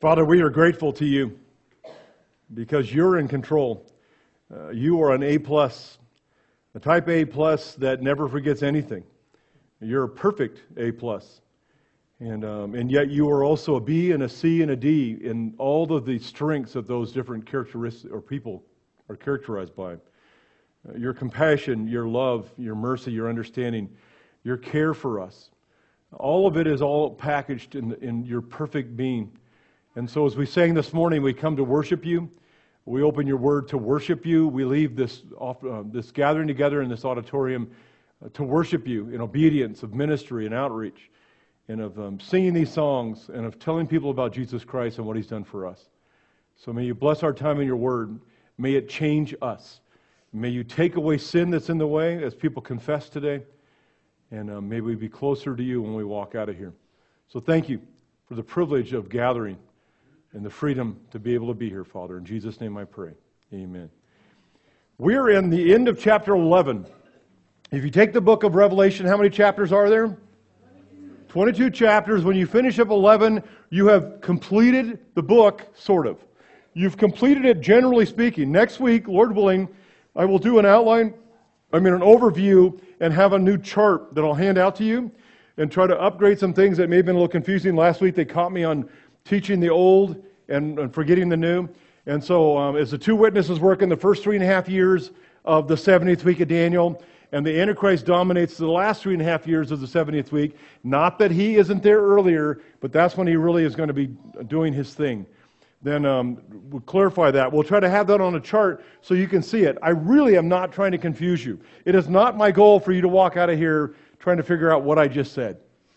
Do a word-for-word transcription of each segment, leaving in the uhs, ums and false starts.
Father, we are grateful to you because you're in control. Uh, you are an A plus, a type A plus that never forgets anything. You're a perfect A plus. And, um, and yet you are also a B and a C and a D in all of the strengths of those different characteristics or people are characterized by. Uh, your compassion, your love, your mercy, your understanding, your care for us. All of it is all packaged in, in your perfect being. And so as we sang this morning, we come to worship you. We open your word to worship you. We leave this, off, uh, this gathering together in this auditorium uh, to worship you in obedience of ministry and outreach and of um, singing these songs and of telling people about Jesus Christ and what He's done for us. So may you bless our time in your word. May it change us. May you take away sin that's in the way as people confess today. And uh, may we be closer to you when we walk out of here. So thank you for the privilege of gathering and the freedom to be able to be here, Father. In Jesus' name I pray. Amen. We're in the end of chapter eleven. If you take the book of Revelation, how many chapters are there? twenty-two chapters. When you finish up eleven, you have completed the book, sort of. You've completed it, generally speaking. Next week, Lord willing, I will do an outline, I mean an overview, and have a new chart that I'll hand out to you and try to upgrade some things that may have been a little confusing. Last week they caught me on teaching the old and, and forgetting the new. And so um, as the two witnesses work in the first three and a half years of the seventieth week of Daniel, and the Antichrist dominates the last three and a half years of the seventieth week, not that he isn't there earlier, but that's when he really is going to be doing his thing. Then um, we'll clarify that. We'll try to have that on a chart so you can see it. I really am not trying to confuse you. It is not my goal for you to walk out of here trying to figure out what I just said.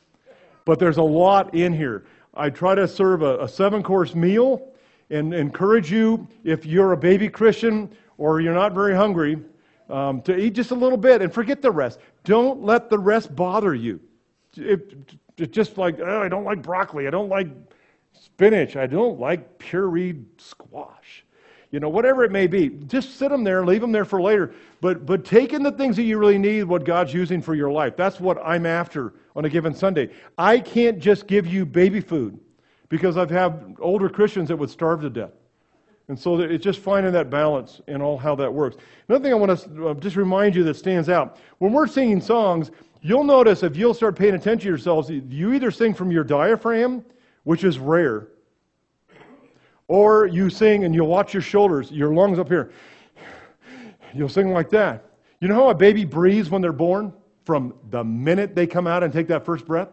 But there's a lot in here. I try to serve a, a seven-course meal and encourage you, if you're a baby Christian or you're not very hungry, um, to eat just a little bit and forget the rest. Don't let the rest bother you. It, it just like, oh, I don't like broccoli. I don't like spinach. I don't like pureed squash. You know, whatever it may be. Just sit them there, leave them there for later. But but take in the things that you really need, what God's using for your life. That's what I'm after on a given Sunday. I can't just give you baby food because I've had older Christians that would starve to death. And so it's just finding that balance and all how that works. Another thing I want to just remind you that stands out. When we're singing songs, you'll notice if you'll start paying attention to yourselves, you either sing from your diaphragm, which is rare, or you sing and you'll watch your shoulders, your lungs up here. You'll sing like that. You know how a baby breathes when they're born? From the minute they come out and take that first breath?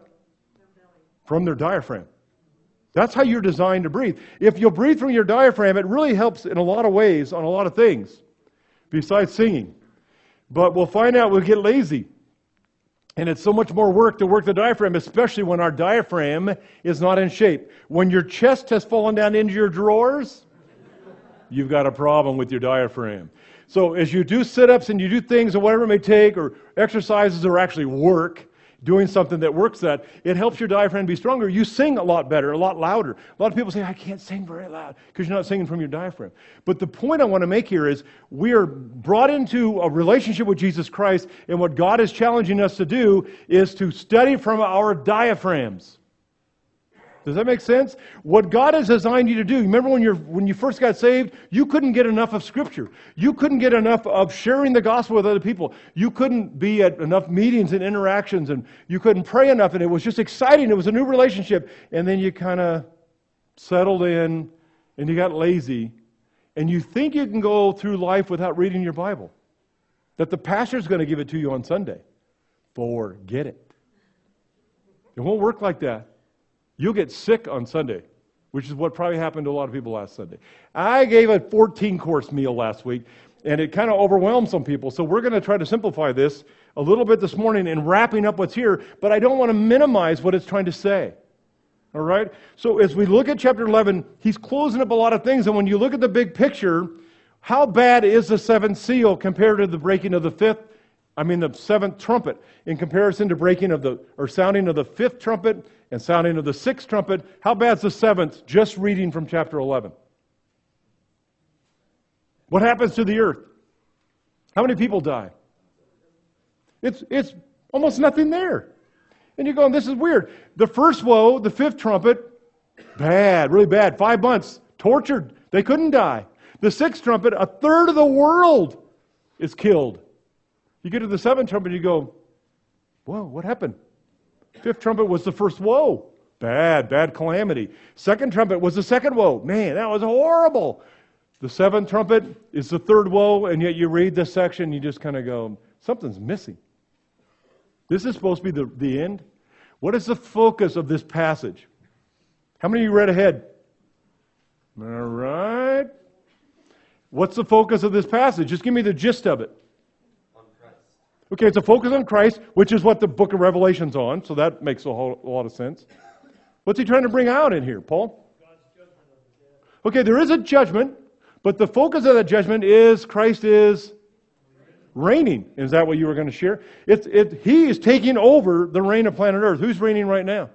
From their diaphragm. That's how you're designed to breathe. If you'll breathe from your diaphragm, it really helps in a lot of ways on a lot of things besides singing. But we'll find out we'll get lazy. And it's so much more work to work the diaphragm, especially when our diaphragm is not in shape. When your chest has fallen down into your drawers, you've got a problem with your diaphragm. So as you do sit-ups and you do things or whatever it may take, or exercises or actually work, doing something that works that, it helps your diaphragm be stronger. You sing a lot better, a lot louder. A lot of people say, I can't sing very loud, because you're not singing from your diaphragm. But the point I want to make here is we are brought into a relationship with Jesus Christ, and what God is challenging us to do is to study from our diaphragms. Does that make sense? What God has designed you to do, remember when you're when you first got saved, you couldn't get enough of Scripture. You couldn't get enough of sharing the gospel with other people. You couldn't be at enough meetings and interactions, and you couldn't pray enough, and it was just exciting. It was a new relationship. And then you kind of settled in, and you got lazy, and you think you can go through life without reading your Bible. That the pastor's going to give it to you on Sunday. Forget it. It won't work like that. You'll get sick on Sunday, which is what probably happened to a lot of people last Sunday. I gave a fourteen-course meal last week, and it kind of overwhelmed some people. So we're going to try to simplify this a little bit this morning in wrapping up what's here, but I don't want to minimize what it's trying to say. All right? So as we look at chapter eleven, he's closing up a lot of things, and when you look at the big picture, how bad is the seventh seal compared to the breaking of the fifth? I mean the seventh trumpet, in comparison to breaking of the, or sounding of the fifth trumpet and sounding of the sixth trumpet. How bad's the seventh, just reading from chapter eleven? What happens to the earth? How many people die? It's, it's almost nothing there. And you're going, this is weird. The first woe, the fifth trumpet, Bad, really bad. Five months, tortured. They couldn't die. The sixth trumpet, a third of the world is killed. You get to the seventh trumpet, you go, whoa, what happened? Fifth trumpet was the first woe. Bad, bad calamity. Second trumpet was the second woe. Man, that was horrible. The seventh trumpet is the third woe, and yet you read this section, you just kind of go, something's missing. This is supposed to be the, the end. What is the focus of this passage? How many of you read ahead? All right. What's the focus of this passage? Just give me the gist of it. On Christ. Okay, it's a focus on Christ, which is what the book of Revelation's on, so that makes a, whole, a lot of sense. What's he trying to bring out in here, Paul? God's judgment of the dead. Okay, there is a judgment, but the focus of that judgment is Christ is reigning. Is that what you were going to share? It's, it, he is taking over the reign of planet Earth. Who's reigning right now?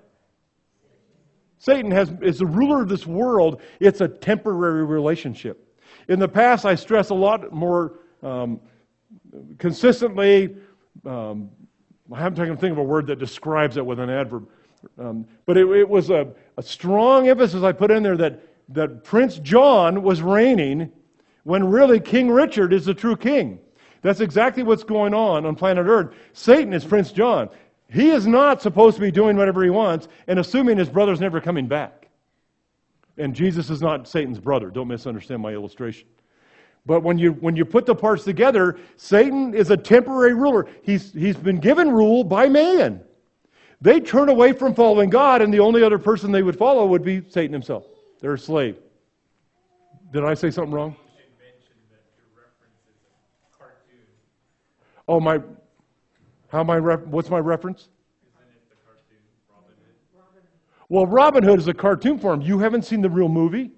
Satan has, is the ruler of this world. It's a temporary relationship. In the past, I stress a lot more um, consistently. Um, I haven't taken to think of a word that describes it with an adverb. Um, but it, it was a, a strong emphasis I put in there that, that Prince John was reigning when really King Richard is the true king. That's exactly what's going on on planet Earth. Satan is Prince John. He is not supposed to be doing whatever he wants and assuming his brother's never coming back. And Jesus is not Satan's brother. Don't misunderstand my illustration. But when you when you put the parts together, Satan is a temporary ruler. He's he's been given rule by man. They turn away from following God, and the only other person they would follow would be Satan himself. They're a slave. Did I say something wrong? You should mention that your reference is a cartoon. Oh, my, how my, ref, what's my reference? Isn't it the cartoon Robin Hood? Robin Hood. Well, Robin Hood is a cartoon form. You haven't seen the real movie?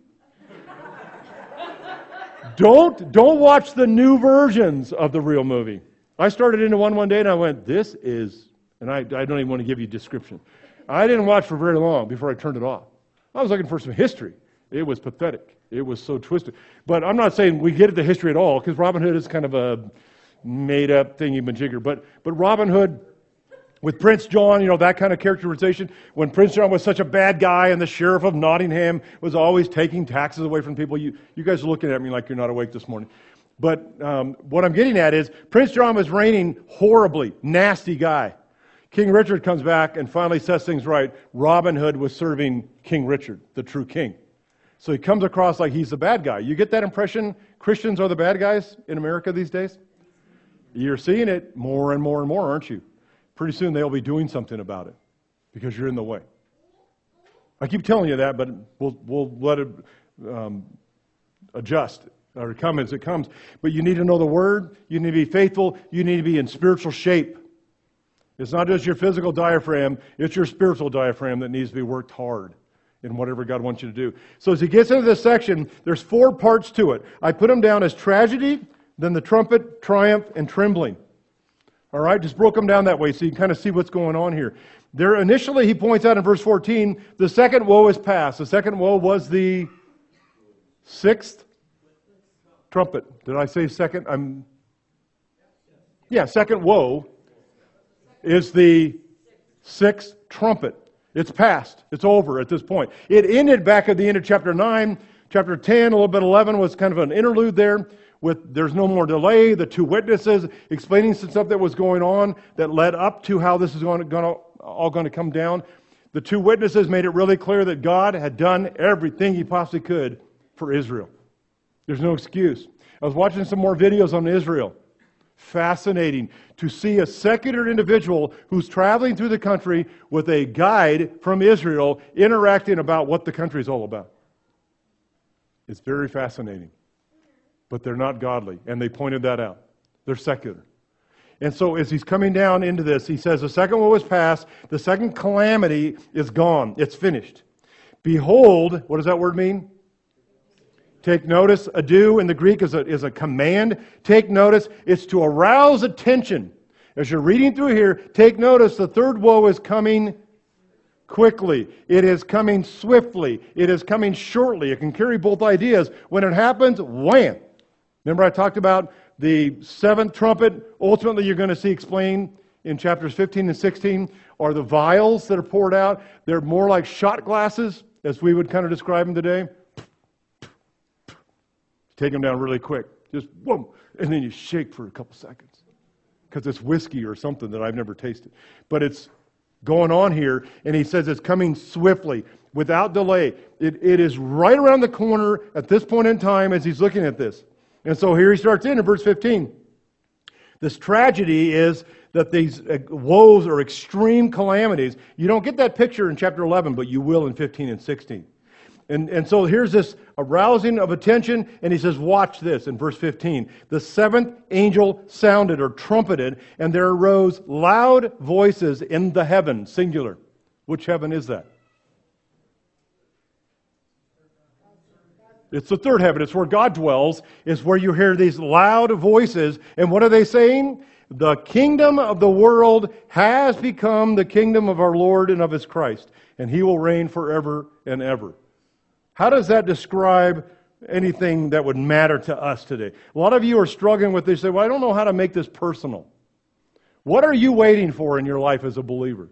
don't, don't watch the new versions of the real movie. I started into one one day and I went, this is, and I, I don't even want to give you a description. I didn't watch for very long before I turned it off. I was looking for some history. It was pathetic. It was so twisted. But I'm not saying we get at the history at all, because Robin Hood is kind of a made-up thingy-majigger. But, but Robin Hood, with Prince John, you know, that kind of characterization, when Prince John was such a bad guy and the sheriff of Nottingham was always taking taxes away from people, you, you guys are looking at me like you're not awake this morning. But um, what I'm getting at is, Prince John was reigning horribly, nasty guy. King Richard comes back and finally sets things right. Robin Hood was serving King Richard, the true king. So he comes across like he's the bad guy. You get that impression Christians are the bad guys in America these days? You're seeing it more and more and more, aren't you? Pretty soon they'll be doing something about it because you're in the way. I keep telling you that, but we'll, we'll let it um, adjust or come as it comes. But you need to know the Word. You need to be faithful. You need to be in spiritual shape. It's not just your physical diaphragm, it's your spiritual diaphragm that needs to be worked hard in whatever God wants you to do. So as he gets into this section, there's four parts to it. I put them down as tragedy, then the trumpet, triumph, and trembling. All right, just broke them down that way so you can kind of see what's going on here. There, initially, he points out in verse fourteen, the second woe is past. The second woe was the sixth trumpet. Did I say second? I'm Yeah, second woe is the sixth trumpet. It's past. It's over at this point. It ended back at the end of chapter nine. Chapter ten, a little bit eleven was kind of an interlude there with there's no more delay. The two witnesses explaining some stuff that was going on that led up to how this is going to, going to, all going to come down. The two witnesses made it really clear that God had done everything He possibly could for Israel. There's no excuse. I was watching some more videos on Israel. Fascinating to see a secular individual who's traveling through the country with a guide from Israel interacting about what the country is all about. It's very fascinating. But they're not godly, and they pointed that out. They're secular. And so as he's coming down into this, he says, the second woe is past, the second calamity is gone. It's finished. Behold, what does that word mean? Take notice. Ado in the Greek is a, is a command. Take notice. It's to arouse attention. As you're reading through here, take notice the third woe is coming quickly. It is coming swiftly. It is coming shortly. It can carry both ideas. When it happens, wham! Remember I talked about the seventh trumpet. Ultimately, you're going to see explained in chapters fifteen and sixteen are the vials that are poured out. They're more like shot glasses. as we would kind of describe them today, take them down really quick. Just whoom, and then you shake for a couple seconds because it's whiskey or something that I've never tasted. But it's going on here, and he says it's coming swiftly, without delay. It, it is right around the corner at this point in time as he's looking at this. And so here he starts in in verse fifteen. This tragedy is that these woes or extreme calamities, you don't get that picture in chapter eleven, but you will in fifteen and sixteen. And, and so here's this arousing of attention, and he says, watch this in verse fifteen. The seventh angel sounded or trumpeted, and there arose loud voices in the heaven, singular. Which heaven is that? It's the third heaven. It's where God dwells. It's where you hear these loud voices. And what are they saying? The kingdom of the world has become the kingdom of our Lord and of His Christ, and He will reign forever and ever. How does that describe anything that would matter to us today? A lot of you are struggling with this. You say, well, I don't know how to make this personal. What are you waiting for in your life as a believer?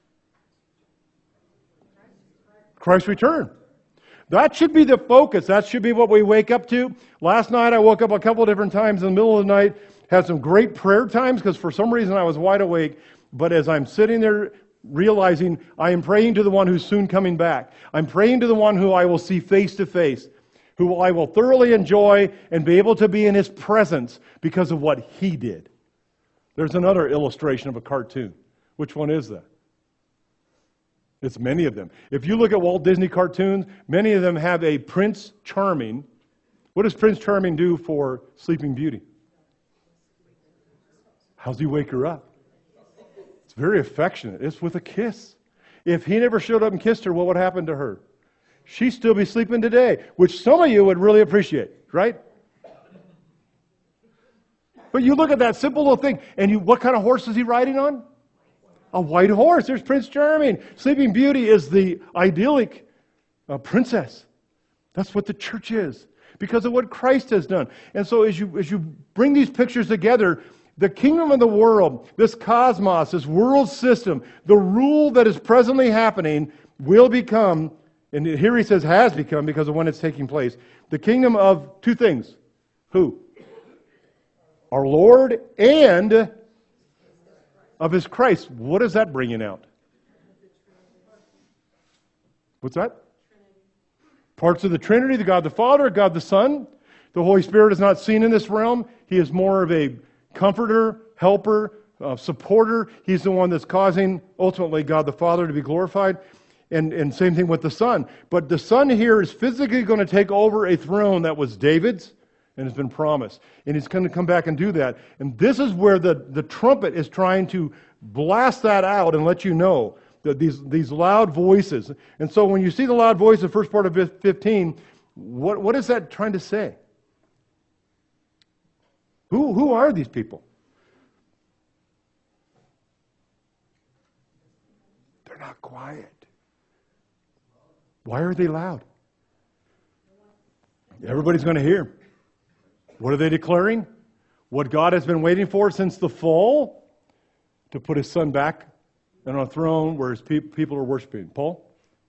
Christ's return. That should be the focus. That should be what we wake up to. Last night I woke up a couple of different times in the middle of the night, had some great prayer times because for some reason I was wide awake. But as I'm sitting there realizing I am praying to the one who's soon coming back, I'm praying to the one who I will see face to face, who I will thoroughly enjoy and be able to be in His presence because of what He did. There's another illustration of a cartoon. Which one is that? It's many of them. If you look at Walt Disney cartoons, many of them have a Prince Charming. What does Prince Charming do for Sleeping Beauty? How does he wake her up? It's very affectionate. It's with a kiss. If he never showed up and kissed her, what would happen to her? She'd still be sleeping today, which some of you would really appreciate, right? But you look at that simple little thing, and you, what kind of horse is he riding on? A white horse. There's Prince Charming. Sleeping Beauty is the idyllic uh, princess. That's what the church is because of what Christ has done. And so as you as you bring these pictures together, the kingdom of the world, this cosmos, this world system, the rule that is presently happening will become, and here he says has become because of when it's taking place, the kingdom of two things. Who? Our Lord and of His Christ. What is that bringing out? What's that? Parts of the Trinity, the God the Father, God the Son. The Holy Spirit is not seen in this realm. He is more of a comforter, helper, uh, supporter. He's the one that's causing, ultimately, God the Father to be glorified. And, and same thing with the Son. But the Son here is physically going to take over a throne that was David's, and has been promised. And He's going to come back and do that. And this is where the, the trumpet is trying to blast that out and let you know that these, these loud voices. And so when you see the loud voice, the first part of fifteen, what, what is that trying to say? Who, who are these people? They're not quiet. Why are they loud? Everybody's going to hear. What are they declaring? What God has been waiting for since the fall? To put His Son back on a throne where His pe- people are worshiping. Paul?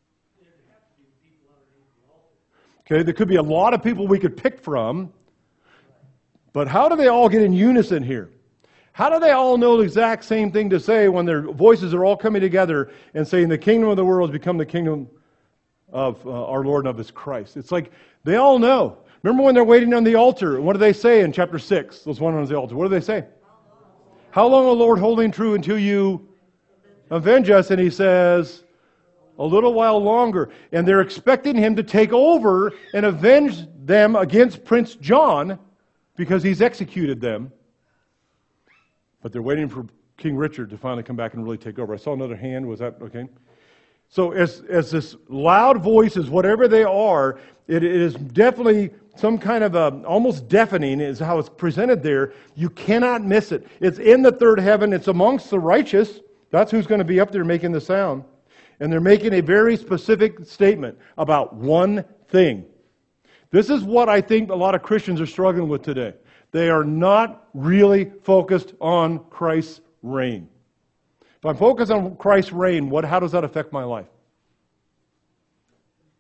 Okay, there could be a lot of people we could pick from, but how do they all get in unison here? How do they all know the exact same thing to say when their voices are all coming together and saying the kingdom of the world has become the kingdom of uh, our Lord and of His Christ? It's like they all know. Remember when they're waiting on the altar, what do they say in chapter six? Those one on the altar. What do they say? How long, O Lord, holding true until you avenge us? And He says, a little while longer. And they're expecting Him to take over and avenge them against Prince John because he's executed them. But they're waiting for King Richard to finally come back and really take over. I saw another hand. Was that okay? So as, as this loud voices, whatever they are, it, it is definitely some kind of a, almost deafening is how it's presented there. You cannot miss it. It's in the third heaven. It's amongst the righteous. That's who's going to be up there making the sound. And they're making a very specific statement about one thing. This is what I think a lot of Christians are struggling with today. They are not really focused on Christ's reign. If I'm focused on Christ's reign, what, how does that affect my life?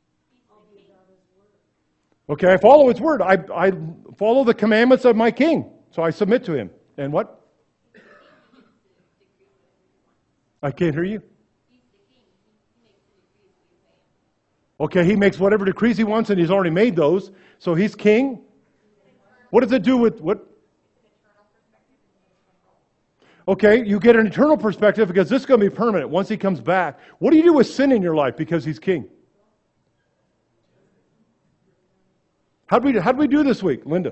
Okay, I follow His word. I, I follow the commandments of my King. So I submit to Him. And what? I can't hear you. Okay, He makes whatever decrees He wants, and He's already made those. So He's King. What does it do with what? Okay, you get an eternal perspective because this is going to be permanent once He comes back. What do you do with sin in your life because He's King? How do we, how do we do this week, Linda?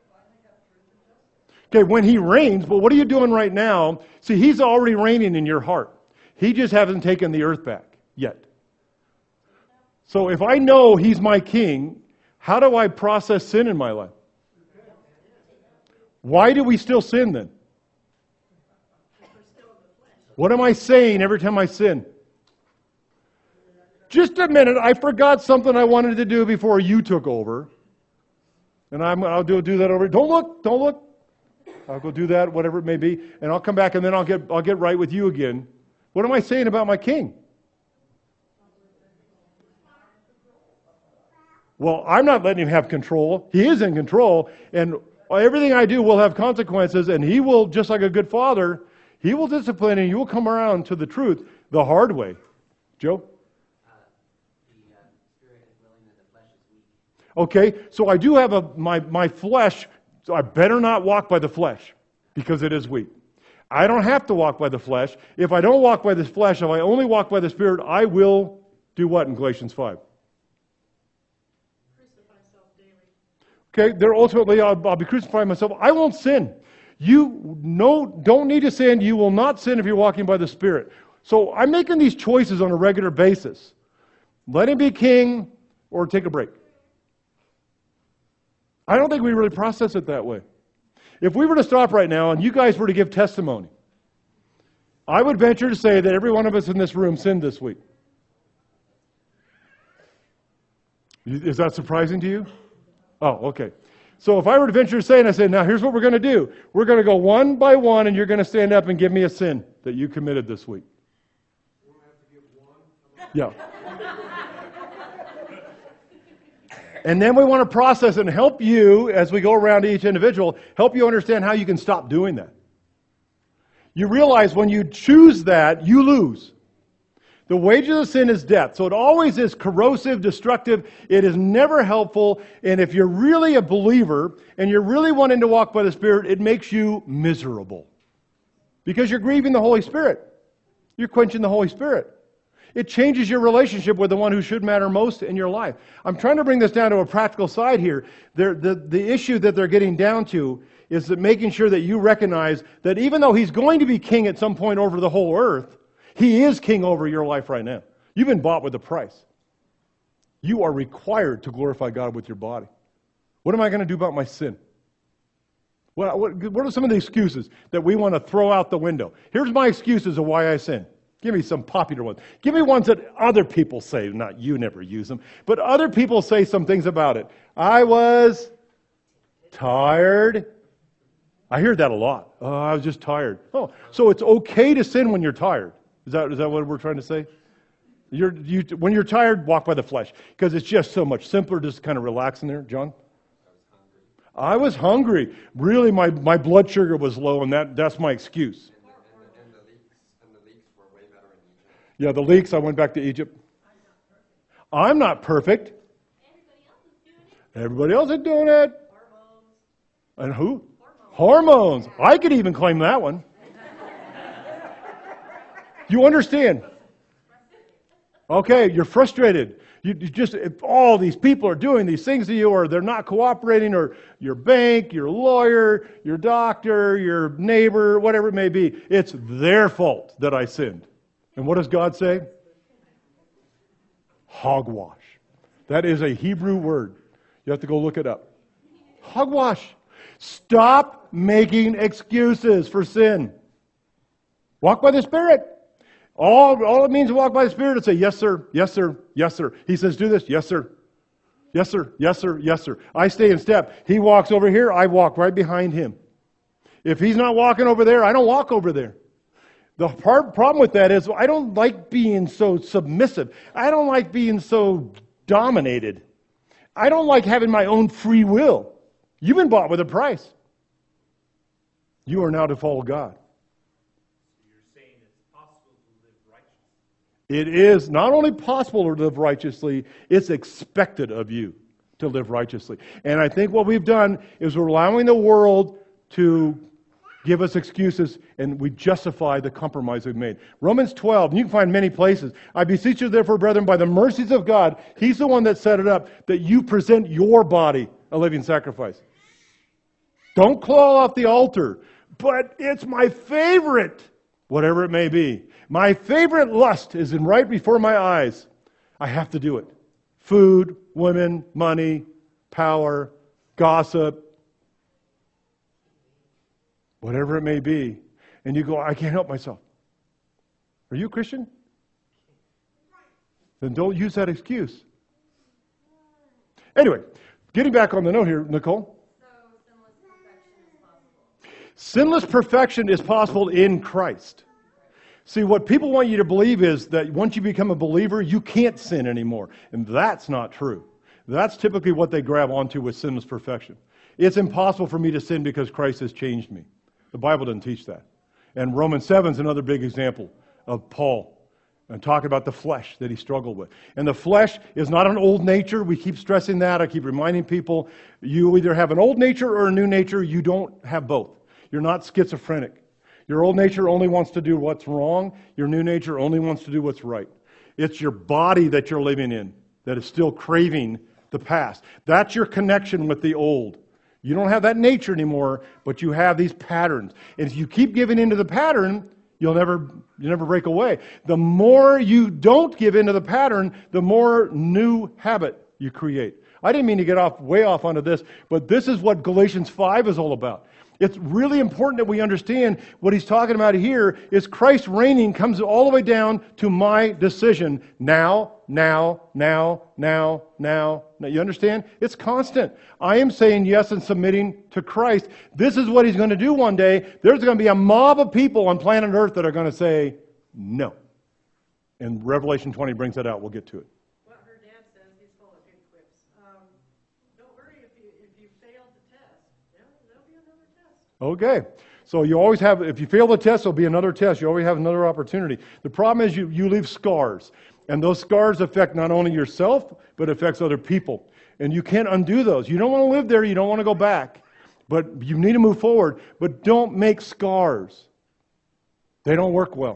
Okay, when He reigns, but what are you doing right now? See, He's already reigning in your heart. He just hasn't taken the earth back yet. So if I know He's my King, how do I process sin in my life? Why do we still sin then? What am I saying every time I sin? Just a minute, I forgot something I wanted to do before you took over. And I'm, I'll do, do that over. Don't look, don't look. I'll go do that, whatever it may be. And I'll come back and then I'll get, I'll get right with you again. What am I saying about my King? Well, I'm not letting Him have control. He is in control. And everything I do will have consequences. And He will, just like a good father, He will discipline and you will come around to the truth the hard way. Joe? Okay, so I do have a my, my flesh, so I better not walk by the flesh because it is weak. I don't have to walk by the flesh. If I don't walk by the flesh, if I only walk by the Spirit, I will do what in Galatians five? Crucify myself daily. Okay, there ultimately I'll, I'll be crucifying myself. I won't sin. You no, don't need to sin. You will not sin if you're walking by the Spirit. So I'm making these choices on a regular basis. Let Him be King or take a break. I don't think we really process it that way. If we were to stop right now and you guys were to give testimony, I would venture to say that every one of us in this room sinned this week. Is that surprising to you? Oh, okay. So if I were to venture to say, and I said, now here's what we're going to do. We're going to go one by one, and you're going to stand up and give me a sin that you committed this week. You don't have to give one. Yeah. And then we want to process and help you, as we go around each individual, help you understand how you can stop doing that. You realize when you choose that, you lose. The wages of sin is death. So it always is corrosive, destructive. It is never helpful. And if you're really a believer and you're really wanting to walk by the Spirit, it makes you miserable. Because you're grieving the Holy Spirit. You're quenching the Holy Spirit. It changes your relationship with the one who should matter most in your life. I'm trying to bring this down to a practical side here. They're, the, the issue that they're getting down to is that making sure that you recognize that even though He's going to be King at some point over the whole earth, He is King over your life right now. You've been bought with a price. You are required to glorify God with your body. What am I going to do about my sin? What, what, what are some of the excuses that we want to throw out the window? Here's my excuses of why I sin. Give me some popular ones. Give me ones that other people say, not you never use them, but other people say some things about it. I was tired. I hear that a lot. Oh, I was just tired. Oh, so it's okay to sin when you're tired. Is that is that what we're trying to say? You're, you, when you're tired, walk by the flesh. Because it's just so much simpler just kind of relax in there. John? I was hungry. Really, my, my blood sugar was low, and that, that's my excuse. Yeah, the leaks, I went back to Egypt. I'm not perfect. Everybody else is doing it. Hormones. And who? Hormones. Hormones. I could even claim that one. You understand? Okay, you're frustrated. You, you just, if all these people are doing these things to you, or they're not cooperating, or your bank, your lawyer, your doctor, your neighbor, whatever it may be, it's their fault that I sinned. And what does God say? Hogwash. That is a Hebrew word. You have to go look it up. Hogwash. Stop making excuses for sin. Walk by the Spirit. All, all it means to walk by the Spirit is say, yes, sir, yes, sir, yes, sir. He says, do this, yes, sir. Yes, sir, yes, sir, yes, sir. I stay in step. He walks over here, I walk right behind him. If he's not walking over there, I don't walk over there. The part, problem with that is I don't like being so submissive. I don't like being so dominated. I don't like having my own free will. You've been bought with a price. You are now to follow God. So you're saying it's possible to live righteously. It is not only possible to live righteously, it's expected of you to live righteously. And I think what we've done is we're allowing the world to give us excuses, and we justify the compromise we've made. Romans twelve, and you can find many places. I beseech you therefore, brethren, by the mercies of God, He's the one that set it up, that you present your body a living sacrifice. Don't claw off the altar, but it's my favorite, whatever it may be. My favorite lust is in right before my eyes. I have to do it. Food, women, money, power, gossip, whatever it may be. And you go, I can't help myself. Are you a Christian? Then don't use that excuse. Anyway, getting back on the note here, Nicole. So sinless perfection is possible. Sinless perfection is possible in Christ. See, what people want you to believe is that once you become a believer, you can't sin anymore. And that's not true. That's typically what they grab onto with sinless perfection. It's impossible for me to sin because Christ has changed me. The Bible doesn't teach that. And Romans seven is another big example of Paul and talking about the flesh that he struggled with. And the flesh is not an old nature. We keep stressing that. I keep reminding people, you either have an old nature or a new nature. You don't have both. You're not schizophrenic. Your old nature only wants to do what's wrong. Your new nature only wants to do what's right. It's your body that you're living in that is still craving the past. That's your connection with the old. You don't have that nature anymore, but you have these patterns. And if you keep giving into the pattern, you'll never, you'll never break away. The more you don't give into the pattern, the more new habit you create. I didn't mean to get off way off onto this, but this is what Galatians five is all about. It's really important that we understand what he's talking about here is Christ reigning comes all the way down to my decision. Now, now, now, now, now. Now, you understand? It's constant. I am saying yes and submitting to Christ. This is what he's going to do one day. There's going to be a mob of people on planet Earth that are going to say no. And Revelation twenty brings that out. We'll get to it. What her dad says, he's full of good quips. Um, don't worry if you if you fail the test. Yeah, there'll be another test. Okay. So you always have, if you fail the test, there'll be another test. You always have another opportunity. The problem is you, you leave scars. And those scars affect not only yourself, but affects other people. And you can't undo those. You don't want to live there. You don't want to go back. But you need to move forward. But don't make scars. They don't work well.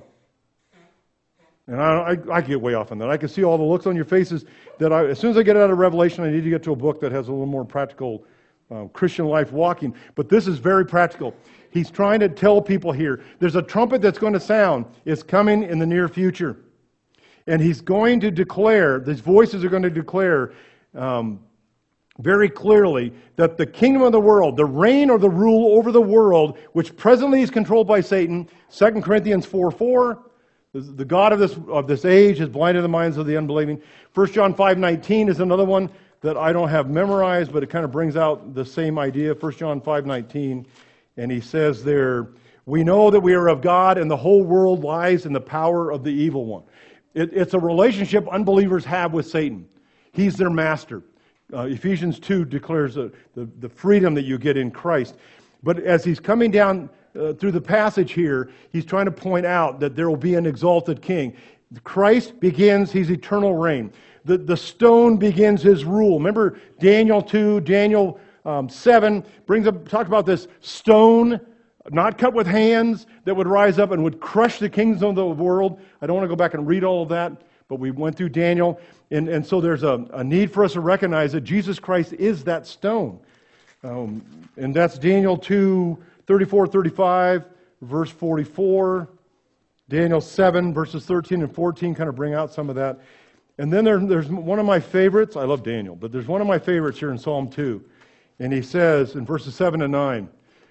And I, I, I get way off on that. I can see all the looks on your faces that I, as soon as I get out of Revelation, I need to get to a book that has a little more practical uh, Christian life walking. But this is very practical. He's trying to tell people here, there's a trumpet that's going to sound. It's coming in the near future. And he's going to declare, these voices are going to declare um, very clearly that the kingdom of the world, the reign or the rule over the world, which presently is controlled by Satan, Second Corinthians four four, the God of this of this age has blinded the minds of the unbelieving. First John five nineteen is another one that I don't have memorized, but it kind of brings out the same idea. First John five nineteen, and he says there, we know that we are of God, and the whole world lies in the power of the evil one. It, it's a relationship unbelievers have with Satan. He's their master. Uh, Ephesians two declares the, the, the freedom that you get in Christ. But as he's coming down uh, through the passage here, he's trying to point out that there will be an exalted king. Christ begins his eternal reign. The, the stone begins his rule. Remember Daniel two, Daniel um, seven brings up, talk about this stone not cut with hands, that would rise up and would crush the kingdoms of the world. I don't want to go back and read all of that, but we went through Daniel. And, and so there's a, a need for us to recognize that Jesus Christ is that stone. Um, and that's Daniel two, thirty-four, thirty-five, verse forty-four. Daniel seven, verses thirteen and fourteen kind of bring out some of that. And then there, there's one of my favorites. I love Daniel, but there's one of my favorites here in Psalm two. And he says in verses seven and nine,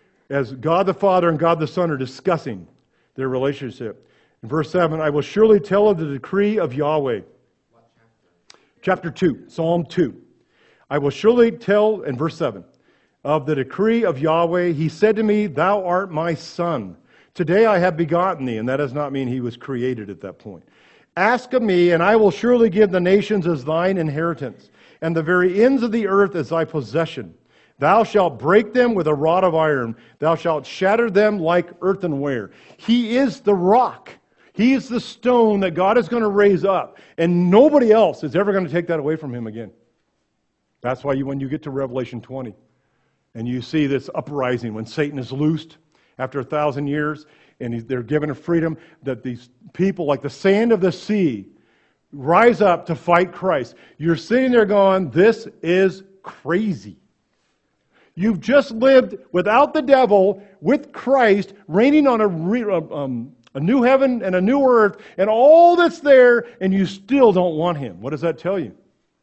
as God the Father and God the Son are discussing their relationship. In verse seven, I will surely tell of the decree of Yahweh. What chapter? Chapter two, Psalm two. I will surely tell, in verse seven, of the decree of Yahweh. He said to me, thou art my son. Today I have begotten thee. And that does not mean he was created at that point. Ask of me, and I will surely give the nations as thine inheritance, and the very ends of the earth as thy possession. Thou shalt break them with a rod of iron. Thou shalt shatter them like earthenware. He is the rock. He is the stone that God is going to raise up, and nobody else is ever going to take that away from him again. That's why you, when you get to Revelation twenty, and you see this uprising when Satan is loosed after a thousand years, and he's, they're given a freedom, that these people, like the sand of the sea, rise up to fight Christ. You're sitting there going, this is crazy. You've just lived without the devil, with Christ, reigning on a, re, um, a new heaven and a new earth, and all that's there, and you still don't want him. What does that tell you?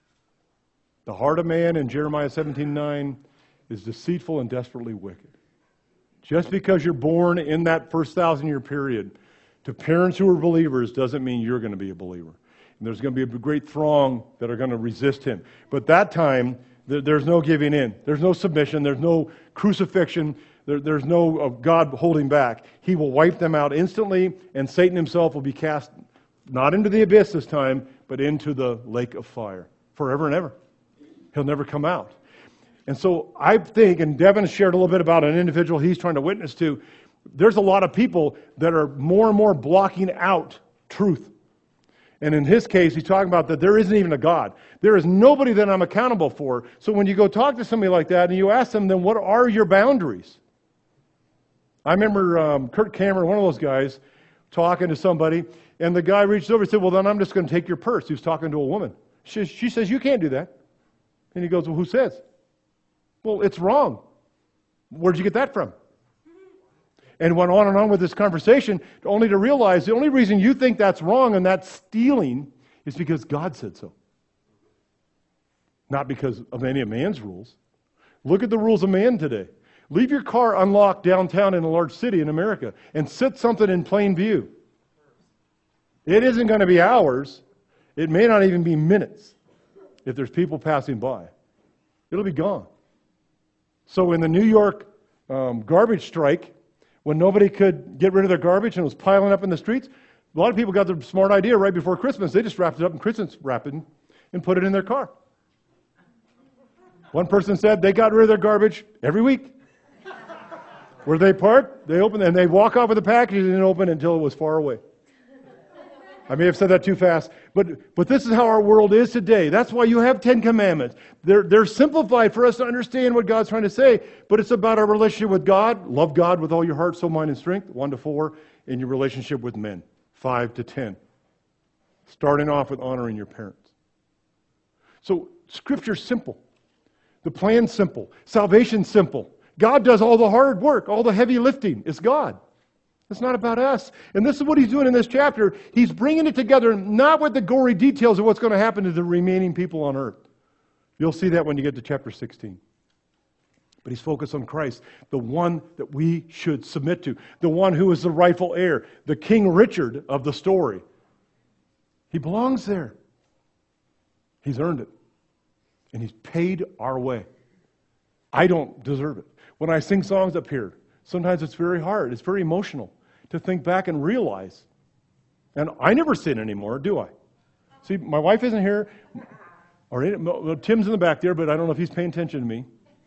The heart of man in Jeremiah seventeen nine is deceitful and desperately wicked. Just because you're born in that first thousand year period to parents who are believers doesn't mean you're going to be a believer. And there's going to be a great throng that are going to resist him. But that time, there's no giving in. There's no submission. There's no crucifixion. There, there's no uh, God holding back. He will wipe them out instantly, and Satan himself will be cast not into the abyss this time, but into the lake of fire forever and ever. He'll never come out. And so I think, and Devin shared a little bit about an individual he's trying to witness to, there's a lot of people that are more and more blocking out truth. And in his case, he's talking about that there isn't even a God. There is nobody that I'm accountable for. So when you go talk to somebody like that and you ask them, then what are your boundaries? I remember um, Kurt Cameron, one of those guys, talking to somebody, and the guy reached over and said, well, then I'm just going to take your purse. He was talking to a woman. She, she says, you can't do that. And he goes, well, who says? Well, it's wrong. Where'd you get that from? And went on and on with this conversation, only to realize the only reason you think that's wrong and that's stealing is because God said so. Not because of any of man's rules. Look at the rules of man today. Leave your car unlocked downtown in a large city in America and sit something in plain view. It isn't going to be hours. It may not even be minutes if there's people passing by. It'll be gone. So in the New York um, garbage strike, when nobody could get rid of their garbage and it was piling up in the streets, a lot of people got the smart idea right before Christmas. They just wrapped it up in Christmas wrapping and put it in their car. One person said they got rid of their garbage every week. Where they park, they open and they walk off with the package and didn't open until it was far away. I may have said that too fast, but but this is how our world is today. That's why you have Ten Commandments. They're, they're simplified for us to understand what God's trying to say, but it's about our relationship with God. Love God with all your heart, soul, mind, and strength, one to four, and your relationship with men, five to ten. Starting off with honoring your parents. So Scripture's simple. The plan's simple. Salvation's simple. God does all the hard work, all the heavy lifting. It's God. It's not about us. And this is what he's doing in this chapter. He's bringing it together, not with the gory details of what's going to happen to the remaining people on earth. You'll see that when you get to chapter sixteen. But he's focused on Christ, the one that we should submit to, the one who is the rightful heir, the King Richard of the story. He belongs there. He's earned it. And he's paid our way. I don't deserve it. When I sing songs up here, sometimes it's very hard. It's very emotional to think back and realize. And I never sin anymore, do I? See, my wife isn't here. Or Tim's in the back there, but I don't know if he's paying attention to me.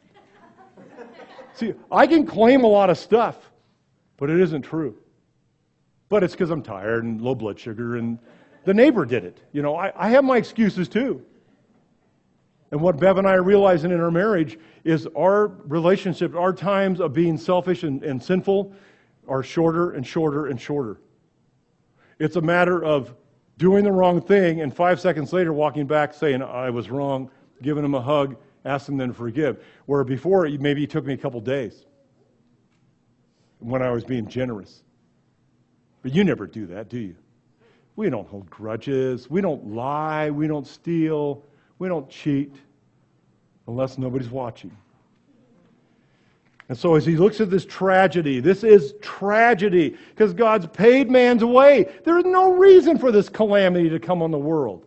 See, I can claim a lot of stuff, but it isn't true. But it's because I'm tired and low blood sugar, and the neighbor did it. You know, I, I have my excuses too. And what Bev and I are realizing in our marriage is our relationship, our times of being selfish and, and sinful are shorter and shorter and shorter. It's a matter of doing the wrong thing and five seconds later walking back saying, I was wrong, giving them a hug, asking them to forgive. Where before, maybe it took me a couple days when I was being generous. But you never do that, do you? We don't hold grudges. We don't lie. We don't steal. We don't cheat unless nobody's watching. And so as he looks at this tragedy, this is tragedy because God's paid man's way. There is no reason for this calamity to come on the world.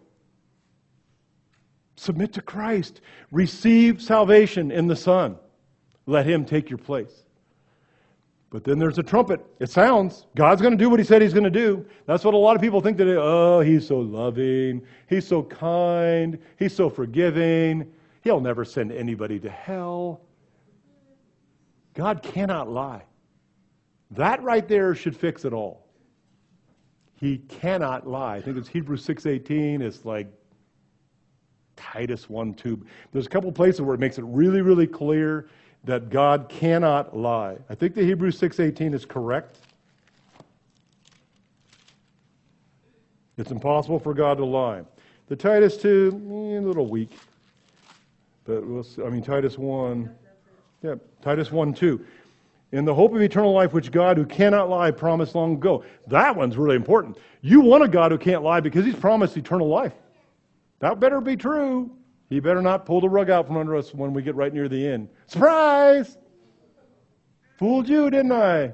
Submit to Christ. Receive salvation in the Son. Let Him take your place. But then there's a trumpet. It sounds. God's going to do what he said he's going to do. That's what a lot of people think today. Oh, he's so loving. He's so kind. He's so forgiving. He'll never send anybody to hell. God cannot lie. That right there should fix it all. He cannot lie. I think it's Hebrews six eighteen. It's like Titus one two. There's a couple places where it makes it really, really clear that God cannot lie. I think the Hebrews six eighteen is correct. It's impossible for God to lie. The Titus two, eh, a little weak. But we'll see. I mean, Titus one. Yeah, Titus one two. In the hope of eternal life, which God, who cannot lie, promised long ago. That one's really important. You want a God who can't lie because he's promised eternal life. That better be true. He better not pull the rug out from under us when we get right near the end. Surprise! Fooled you, didn't I?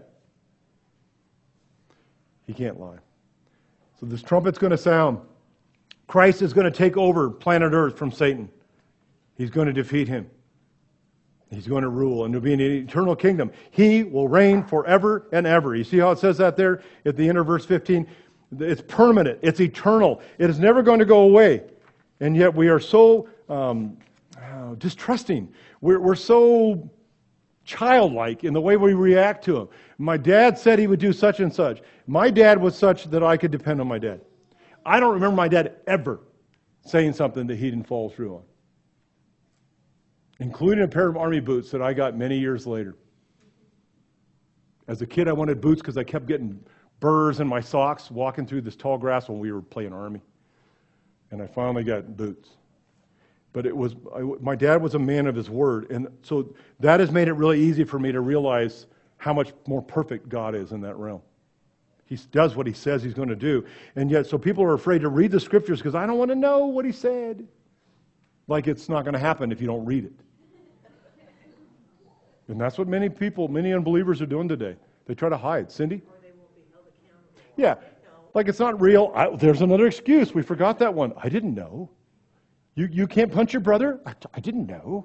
He can't lie. So this trumpet's going to sound. Christ is going to take over planet Earth from Satan. He's going to defeat him. He's going to rule, and there'll be an eternal kingdom. He will reign forever and ever. You see how it says that there at the end of verse fifteen? It's permanent. It's eternal. It is never going to go away. And yet we are so um, uh, distrusting. We're, we're so childlike in the way we react to him. My dad said he would do such and such. My dad was such that I could depend on my dad. I don't remember my dad ever saying something that he didn't follow through on, including a pair of army boots that I got many years later. As a kid, I wanted boots because I kept getting burrs in my socks walking through this tall grass when we were playing army. And I finally got boots. But it was I, my dad was a man of his word, and so that has made it really easy for me to realize how much more perfect God is in that realm. He does what he says he's going to do. And yet, so people are afraid to read the scriptures because I don't want to know what he said. Like it's not going to happen if you don't read it. And that's what many people, many unbelievers are doing today. They try to hide. Cindy? Or they won't be held accountable. Yeah. No. Like it's not real. I, there's another excuse. We forgot that one. I didn't know. You you can't punch your brother? I, I didn't know.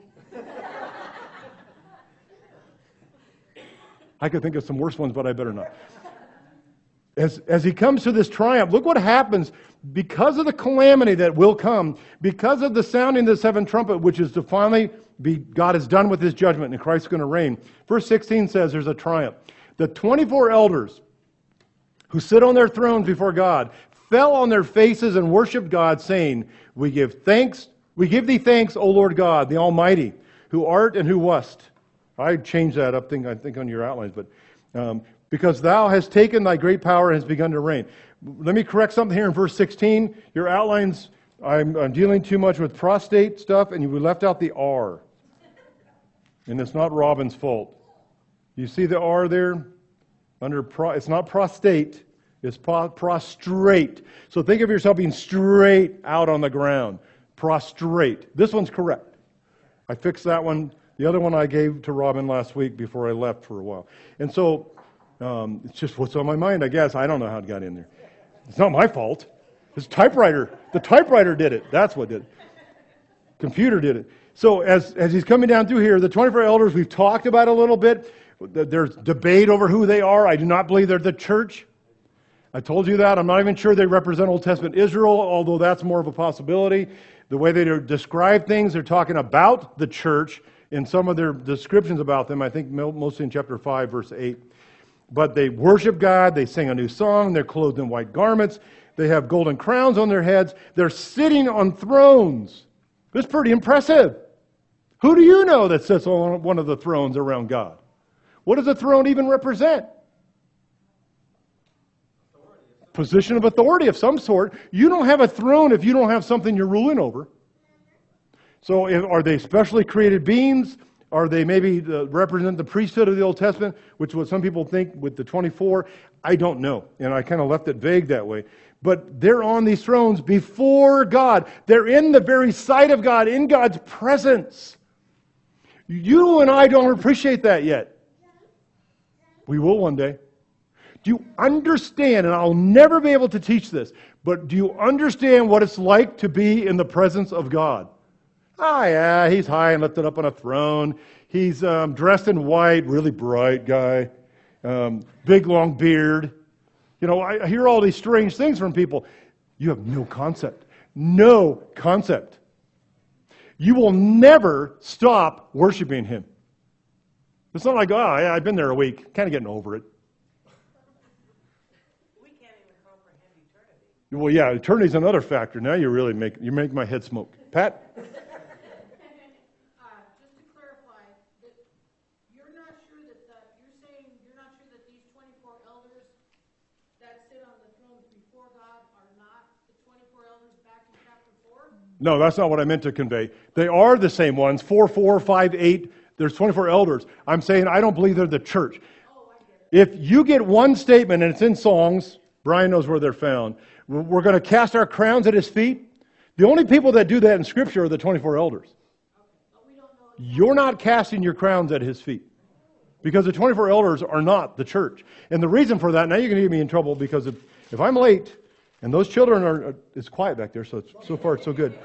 I could think of some worse ones, but I better not. As, as he comes to this triumph, look what happens because of the calamity that will come, because of the sounding of the seventh trumpet, which is to finally be, God is done with his judgment and Christ's going to reign. Verse sixteen says there's a triumph. The twenty-four elders who sit on their thrones before God fell on their faces and worshiped God, saying, We give thanks, we give thee thanks, O Lord God, the Almighty, who art and who wast. I changed that up, think, I think on your outlines, but um, because thou hast taken thy great power and hast begun to reign. Let me correct something here in verse sixteen. Your outlines, I'm, I'm dealing too much with prostate stuff, and you left out the R. And it's not Robin's fault. You see the R there? Under pro, it's not prostate, it's pro, prostrate. So think of yourself being straight out on the ground. Prostrate. This one's correct. I fixed that one. The other one I gave to Robin last week before I left for a while. And so um, it's just what's on my mind, I guess. I don't know how it got in there. It's not my fault. It's typewriter. The typewriter did it. That's what did it. Computer did it. So as, as he's coming down through here, the twenty-four elders we've talked about a little bit. There's debate over who they are. I do not believe they're the church. I told you that. I'm not even sure they represent Old Testament Israel, although that's more of a possibility. The way they describe things, they're talking about the church in some of their descriptions about them, I think mostly in chapter five, verse eight. But they worship God, they sing a new song, they're clothed in white garments, they have golden crowns on their heads, they're sitting on thrones. That's pretty impressive. Who do you know that sits on one of the thrones around God? What does a throne even represent? Position of authority of some sort. You don't have a throne if you don't have something you're ruling over. So if, are they specially created beings? Are they maybe the, represent the priesthood of the Old Testament, which is what some people think with the twenty-four? I don't know. And I kind of left it vague that way. But they're on these thrones before God. They're in the very sight of God, in God's presence. You and I don't appreciate that yet. We will one day. Do you understand, and I'll never be able to teach this, but do you understand what it's like to be in the presence of God? Ah, yeah, he's high and lifted up on a throne. He's um, dressed in white, really bright guy. um, big long beard. You know, I hear all these strange things from people. You have no concept. No concept. You will never stop worshiping Him. It's not like, oh, yeah, I've been there a week, kind of getting over it. We can't even comprehend eternity. Well, yeah, eternity's another factor. Now you really make you make my head smoke. Pat? Uh, just to clarify, that you're not sure that the, you're saying you're not sure that these twenty-four elders that sit on the thrones before God are not the twenty-four elders back in chapter four? No, that's not what I meant to convey. They are the same ones. Four, four, five, eight. There's twenty-four elders. I'm saying I don't believe they're the church. Oh, I get it. If you get one statement, and it's in Songs, Brian knows where they're found, we're going to cast our crowns at His feet. The only people that do that in Scripture are the twenty-four elders. Okay, but we don't know. You're not casting your crowns at His feet. Because the twenty-four elders are not the church. And the reason for that, now you're going to get me in trouble, because if, if I'm late, and those children are, it's quiet back there, so it's, so far it's so good.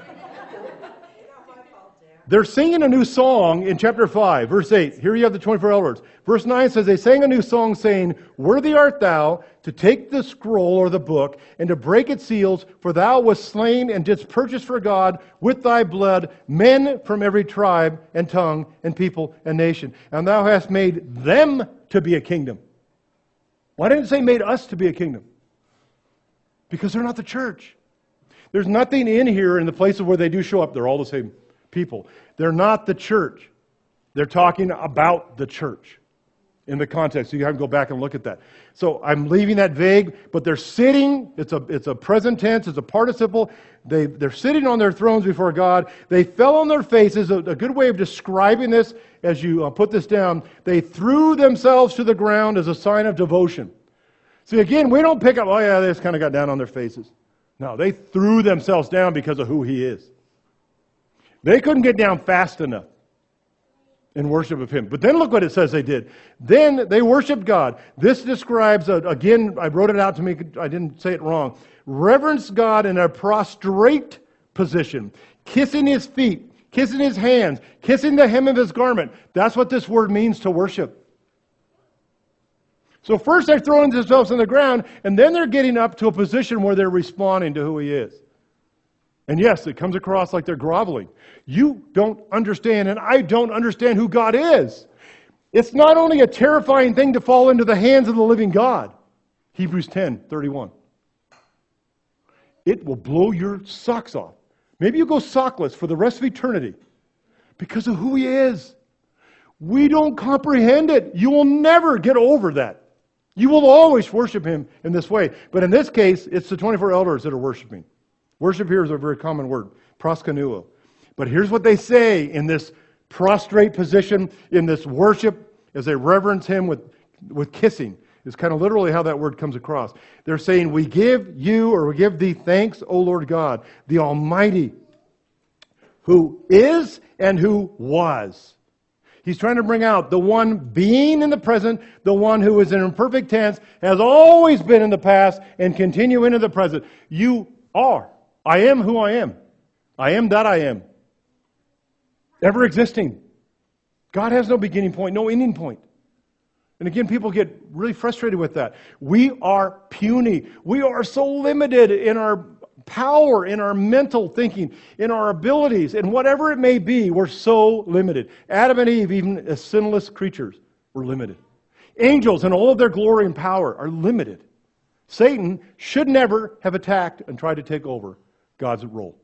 They're singing a new song in chapter five, verse eight. Here you have the twenty-four elders. Verse nine says, they sang a new song saying, worthy art thou to take the scroll or the book and to break its seals, for thou wast slain and didst purchase for God with thy blood men from every tribe and tongue and people and nation. And thou hast made them to be a kingdom. Why didn't it say made us to be a kingdom? Because they're not the church. There's nothing in here in the places where they do show up. They're all the same people. They're not the church. They're talking about the church in the context. So you have to go back and look at that. So I'm leaving that vague, but they're sitting, it's a it's a present tense, it's a participle. They, they're sitting on their thrones before God. They fell on their faces. A, a good way of describing this, as you uh, put this down, they threw themselves to the ground as a sign of devotion. See, again, we don't pick up, oh yeah, they just kind of got down on their faces. No, they threw themselves down because of who He is. They couldn't get down fast enough in worship of Him. But then look what it says they did. Then they worshiped God. This describes, uh, again, I wrote it out to me, I didn't say it wrong. Reverence God in a prostrate position, kissing His feet, kissing His hands, kissing the hem of His garment. That's what this word means to worship. So first they're throwing themselves on the ground, and then they're getting up to a position where they're responding to who He is. And yes, it comes across like they're groveling. You don't understand, and I don't understand who God is. It's not only a terrifying thing to fall into the hands of the living God. Hebrews ten thirty-one. It will blow your socks off. Maybe you go sockless for the rest of eternity because of who He is. We don't comprehend it. You will never get over that. You will always worship Him in this way. But in this case, it's the twenty-four elders that are worshiping. Worship here is a very common word, proskunuo. But here's what they say in this prostrate position, in this worship, as they reverence Him with, with kissing. It's kind of literally how that word comes across. They're saying, we give you, or we give thee thanks, O Lord God, the Almighty, who is and who was. He's trying to bring out the one being in the present, the one who is in imperfect tense, has always been in the past, and continue into the present. You are. I am who I am. I am that I am. Ever existing. God has no beginning point, no ending point. And again, people get really frustrated with that. We are puny. We are so limited in our power, in our mental thinking, in our abilities, and whatever it may be, we're so limited. Adam and Eve, even as sinless creatures, were limited. Angels, in all of their glory and power, are limited. Satan should never have attacked and tried to take over God's role.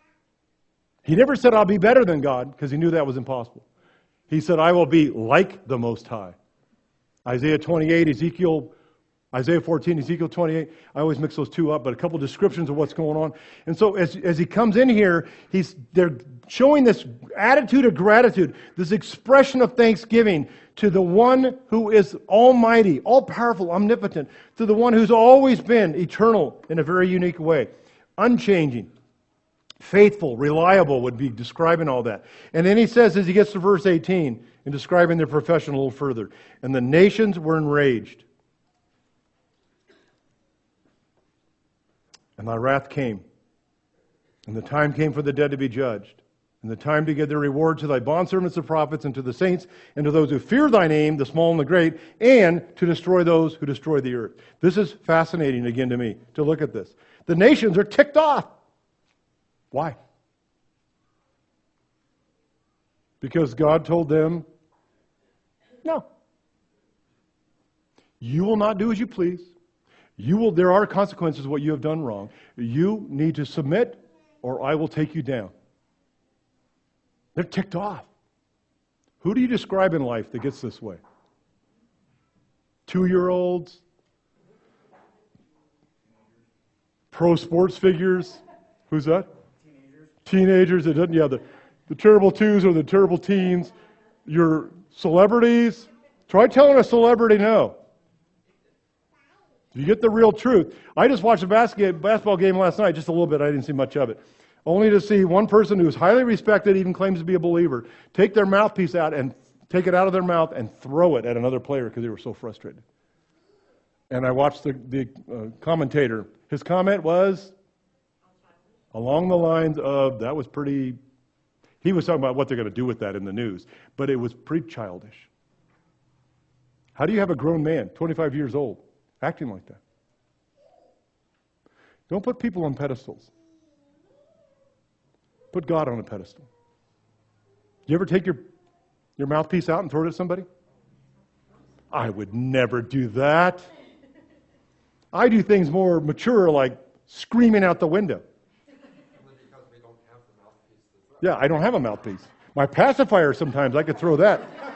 He never said, I'll be better than God, because he knew that was impossible. He said, I will be like the Most High. Isaiah twenty-eight, Ezekiel, Isaiah fourteen, Ezekiel twenty-eight. I always mix those two up, but a couple descriptions of what's going on. And so as, as he comes in here, he's they're showing this attitude of gratitude, this expression of thanksgiving to the one who is almighty, all-powerful, omnipotent, to the one who's always been eternal in a very unique way, unchanging. Faithful, reliable would be describing all that. And then he says, as he gets to verse eighteen, in describing their profession a little further, and the nations were enraged. And thy wrath came, and the time came for the dead to be judged, and the time to give their reward to thy bondservants, the prophets, and to the saints, and to those who fear thy name, the small and the great, and to destroy those who destroy the earth. This is fascinating again to me, to look at this. The nations are ticked off. Why? Because God told them, no. You will not do as you please. You will, there are consequences of what you have done wrong. You need to submit, or I will take you down. They're ticked off. Who do you describe in life that gets this way? Two-year-olds? Pro sports figures? Who's that? Teenagers. Teenagers. It doesn't, yeah, the, the terrible twos or the terrible teens. Your celebrities? Try telling a celebrity no. You get the real truth. I just watched a basket, basketball game last night, just a little bit. I didn't see much of it. Only to see one person who is highly respected, even claims to be a believer, take their mouthpiece out and take it out of their mouth and throw it at another player because they were so frustrated. And I watched the, the uh, commentator. His comment was along the lines of, that was pretty, he was talking about what they're going to do with that in the news, but it was pretty childish. How do you have a grown man, twenty-five years old, acting like that? Don't put people on pedestals. Put God on a pedestal. You ever take your, your mouthpiece out and throw it at somebody? I would never do that. I do things more mature, like screaming out the window. Because we don't have the mouthpiece to throw. Yeah, I don't have a mouthpiece. My pacifier, sometimes I could throw that.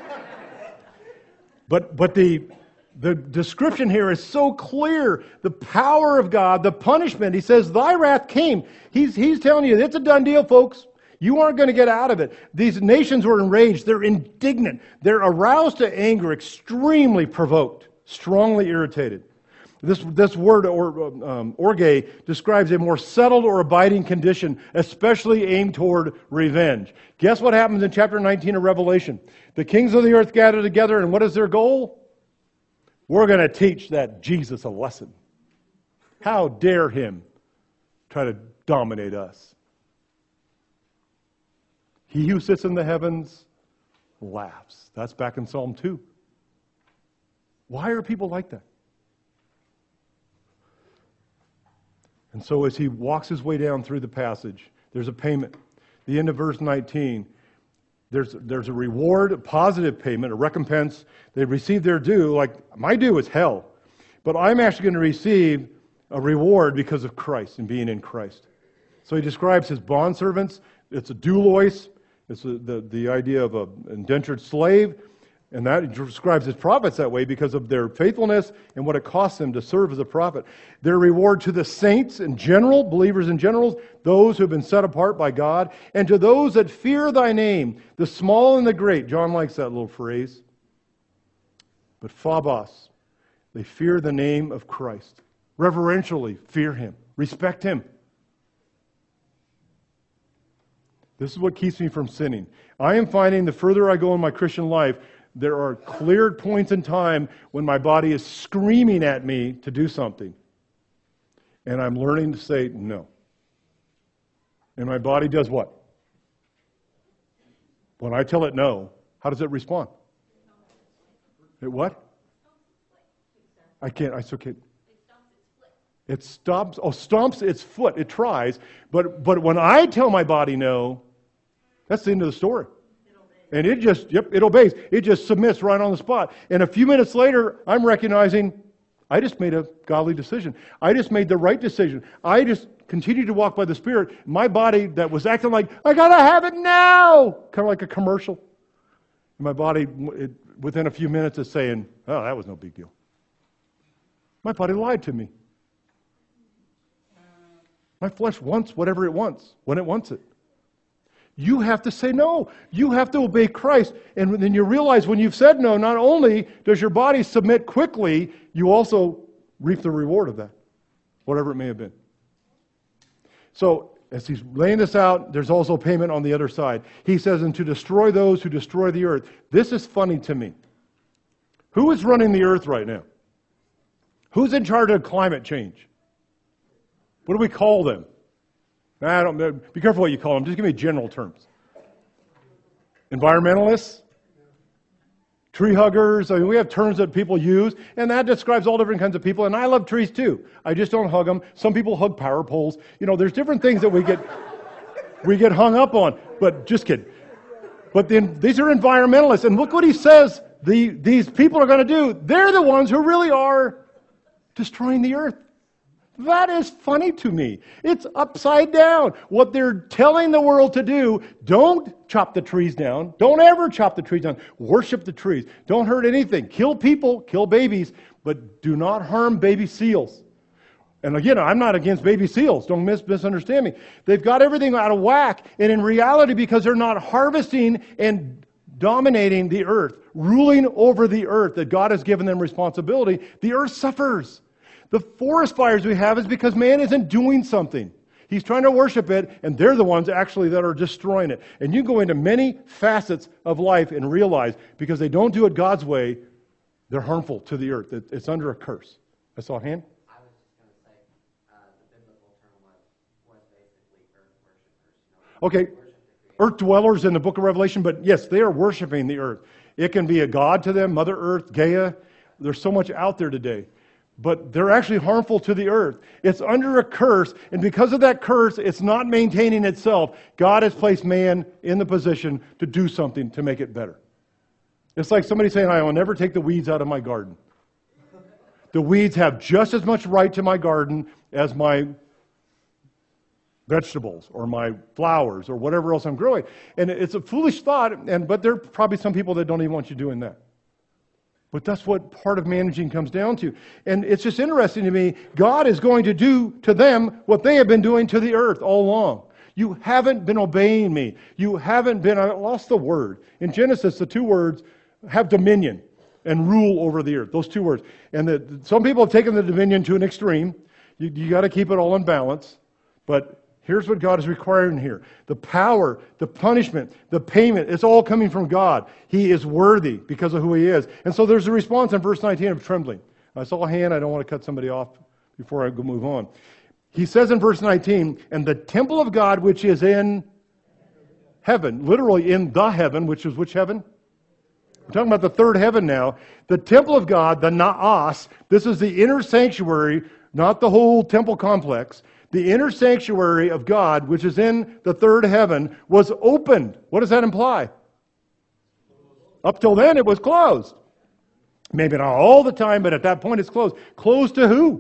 But but the the description here is so clear. The power of God, the punishment. He says, thy wrath came. He's, he's telling you, it's a done deal, folks. You aren't going to get out of it. These nations were enraged. They're indignant. They're aroused to anger, extremely provoked, strongly irritated. This, this word, or, um, orge, describes a more settled or abiding condition, especially aimed toward revenge. Guess what happens in chapter nineteen of Revelation? The kings of the earth gather together, and what is their goal? We're going to teach that Jesus a lesson. How dare him try to dominate us? He who sits in the heavens laughs. That's back in Psalm two. Why are people like that? And so as he walks his way down through the passage, there's a payment. The end of verse nineteen, there's, there's a reward, a positive payment, a recompense. They receive their due, like my due is hell. But I'm actually going to receive a reward because of Christ and being in Christ. So he describes his bondservants. It's a doulos. It's a, the, the idea of an indentured slave. And that describes his prophets that way because of their faithfulness and what it costs them to serve as a prophet. Their reward to the saints in general, believers in general, those who have been set apart by God, and to those that fear thy name, the small and the great. John likes that little phrase. But phobos, they fear the name of Christ. Reverentially fear him. Respect him. This is what keeps me from sinning. I am finding the further I go in my Christian life, there are clear points in time when my body is screaming at me to do something. And I'm learning to say no. And my body does what? When I tell it no, how does it respond? It what? I can't, I still can't. It stomps, oh, stomps its foot. It tries. But, but when I tell my body no, that's the end of the story. And it just, yep, it obeys. It just submits right on the spot. And a few minutes later, I'm recognizing I just made a godly decision. I just made the right decision. I just continued to walk by the Spirit. My body that was acting like, I gotta have it now! Kind of like a commercial. And my body, it, within a few minutes, is saying, oh, that was no big deal. My body lied to me. My flesh wants whatever it wants, when it wants it. You have to say no. You have to obey Christ. And then you realize when you've said no, not only does your body submit quickly, you also reap the reward of that, whatever it may have been. So, as he's laying this out, there's also payment on the other side. He says, and to destroy those who destroy the earth. This is funny to me. Who is running the earth right now? Who's in charge of climate change? What do we call them? I don't, be careful what you call them. Just give me general terms. Environmentalists, tree huggers. I mean, we have terms that people use, and that describes all different kinds of people. And I love trees too. I just don't hug them. Some people hug power poles. You know, there's different things that we get we get hung up on. But just kidding. But then these are environmentalists, and look what he says. The these people are going to do. They're the ones who really are destroying the earth. That is funny to me. It's upside down. What they're telling the world to do, don't chop the trees down. Don't ever chop the trees down. Worship the trees. Don't hurt anything. Kill people, kill babies, but do not harm baby seals. And again, I'm not against baby seals. Don't mis- misunderstand me. They've got everything out of whack. And in reality, because they're not harvesting and dominating the earth, ruling over the earth that God has given them responsibility, the earth suffers. The forest fires we have is because man isn't doing something. He's trying to worship it, and they're the ones actually that are destroying it. And you go into many facets of life and realize, because they don't do it God's way, they're harmful to the earth. It- It's under a curse. I saw a hand. I was just going to say, uh, the biblical term was, was basically earth worshipers. You know, Okay, worship the Creator. earth dwellers in the book of Revelation, but yes, they are worshiping the earth. It can be a god to them, Mother Earth, Gaia. There's so much out there today. But they're actually harmful to the earth. It's under a curse, and because of that curse, it's not maintaining itself. God has placed man in the position to do something to make it better. It's like somebody saying, I will never take the weeds out of my garden. The weeds have just as much right to my garden as my vegetables or my flowers or whatever else I'm growing. And it's a foolish thought, and but there are probably some people that don't even want you doing that. But that's what part of managing comes down to. And it's just interesting to me, God is going to do to them what they have been doing to the earth all along. You haven't been obeying me. You haven't been, I lost the word. In Genesis, the two words have dominion and rule over the earth. Those two words. And the, some people have taken the dominion to an extreme. You, you got to keep it all in balance. But here's what God is requiring here. The power, the punishment, the payment, it's all coming from God. He is worthy because of who He is. And so there's a response in verse nineteen of trembling. I saw a hand. I don't want to cut somebody off before I go move on. He says in verse nineteen, and the temple of God which is in heaven, literally in the heaven, which is which heaven? We're talking about the third heaven now. The temple of God, the Naas, this is the inner sanctuary, not the whole temple complex. The inner sanctuary of God, which is in the third heaven, was opened. What does that imply? Up till then, it was closed. Maybe not all the time, but at that point it's closed. Closed to who?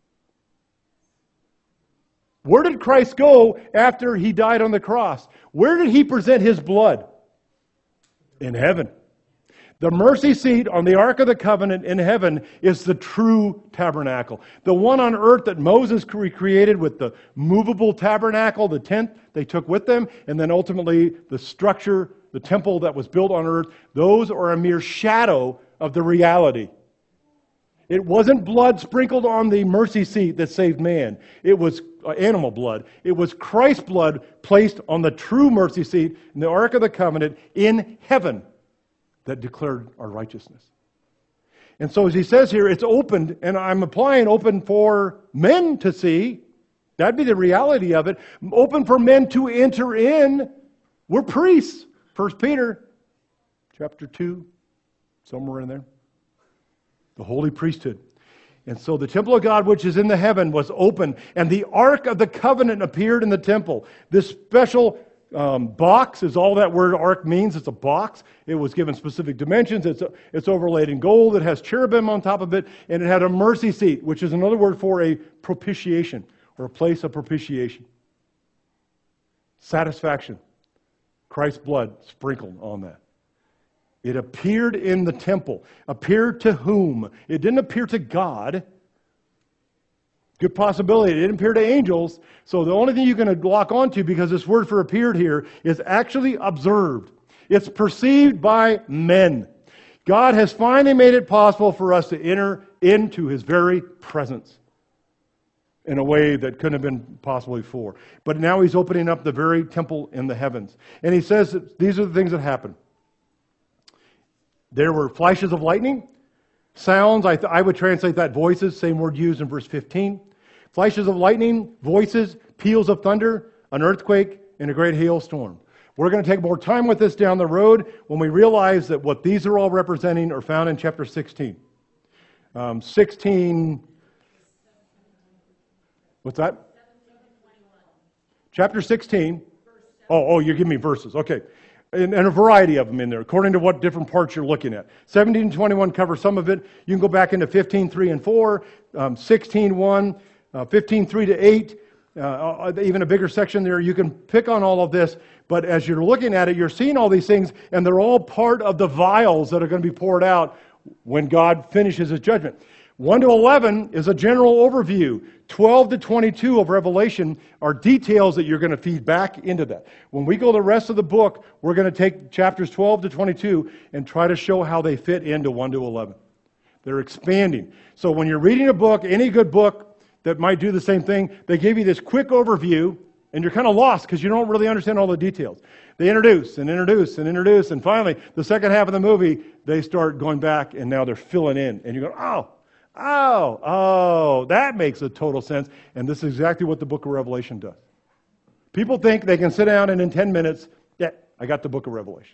Where did Christ go after He died on the cross? Where did He present His blood? In heaven. The mercy seat on the Ark of the Covenant in heaven is the true tabernacle. The one on earth that Moses recreated with the movable tabernacle, the tent they took with them, and then ultimately the structure, the temple that was built on earth, those are a mere shadow of the reality. It wasn't blood sprinkled on the mercy seat that saved man. It was animal blood. It was Christ's blood placed on the true mercy seat in the Ark of the Covenant in heaven that declared our righteousness. And so as he says here, it's opened, and I'm applying open for men to see. That'd be the reality of it. Open for men to enter in. We're priests. First Peter chapter two, somewhere in there. The holy priesthood. And so the temple of God, which is in the heaven, was open, and the Ark of the Covenant appeared in the temple. This special Um, box is all that word ark means. It's a box. It was given specific dimensions. It's, a, it's overlaid in gold. It has cherubim on top of it. And it had a mercy seat, which is another word for a propitiation or a place of propitiation. Satisfaction. Christ's blood sprinkled on that. It appeared in the temple. Appeared to whom? It didn't appear to God. Good possibility. It didn't appear to angels. So the only thing you can lock onto, because this word for appeared here, is actually observed. It's perceived by men. God has finally made it possible for us to enter into His very presence in a way that couldn't have been possible before. But now He's opening up the very temple in the heavens. And He says that these are the things that happen. There were flashes of lightning, sounds, I, th- I would translate that voices, same word used in verse fifteen. Flashes of lightning, voices, peals of thunder, an earthquake, and a great hailstorm. We're going to take more time with this down the road when we realize that what these are all representing are found in chapter sixteen. Um, sixteen, what's that? Chapter sixteen. Oh, oh, you're giving me verses. Okay. And, and a variety of them in there, according to what different parts you're looking at. seventeen and twenty-one cover some of it. You can go back into fifteen, three and four, um, sixteen, one, uh, fifteen, three to eight, uh, even a bigger section there. You can pick on all of this, but as you're looking at it, you're seeing all these things, and they're all part of the vials that are going to be poured out when God finishes His judgment. one to eleven is a general overview. twelve to twenty-two of Revelation are details that you're going to feed back into that. When we go the rest of the book, we're going to take chapters twelve to twenty-two and try to show how they fit into one to eleven. They're expanding. So when you're reading a book, any good book that might do the same thing, they give you this quick overview, and you're kind of lost because you don't really understand all the details. They introduce and introduce and introduce, and finally, the second half of the movie, they start going back, and now they're filling in. And you go, oh, oh, oh, that makes a total sense. And this is exactly what the book of Revelation does. People think they can sit down and in ten minutes, yeah, I got the book of Revelation.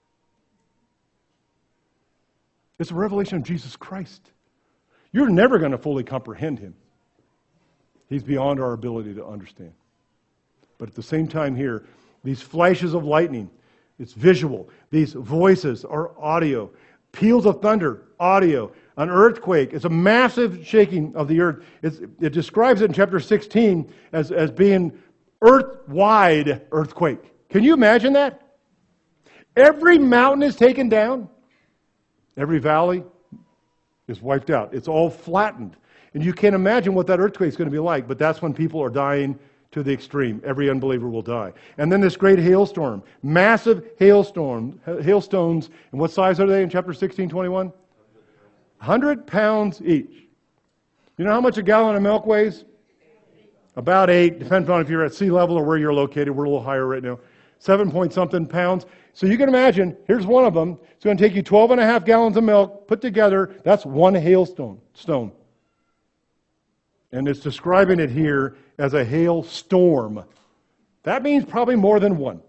It's a revelation of Jesus Christ. You're never going to fully comprehend Him. He's beyond our ability to understand. But at the same time here, these flashes of lightning, it's visual. These voices are audio. Peals of thunder, audio. An earthquake, it's a massive shaking of the earth. It's, it describes it in chapter sixteen as, as being earth-wide earthquake. Can you imagine that? Every mountain is taken down. Every valley is wiped out. It's all flattened. And you can't imagine what that earthquake is going to be like, but that's when people are dying to the extreme. Every unbeliever will die. And then this great hailstorm, massive hailstorm, hailstones. And what size are they in chapter sixteen, twenty-one? one hundred pounds each. You know how much a gallon of milk weighs? About eight, depends on if you're at sea level or where you're located. We're a little higher right now. Seven point something pounds. So you can imagine, here's one of them. It's going to take you twelve and a half gallons of milk put together. That's one hailstone. Stone. And it's describing it here as a hailstorm. That means probably more than one.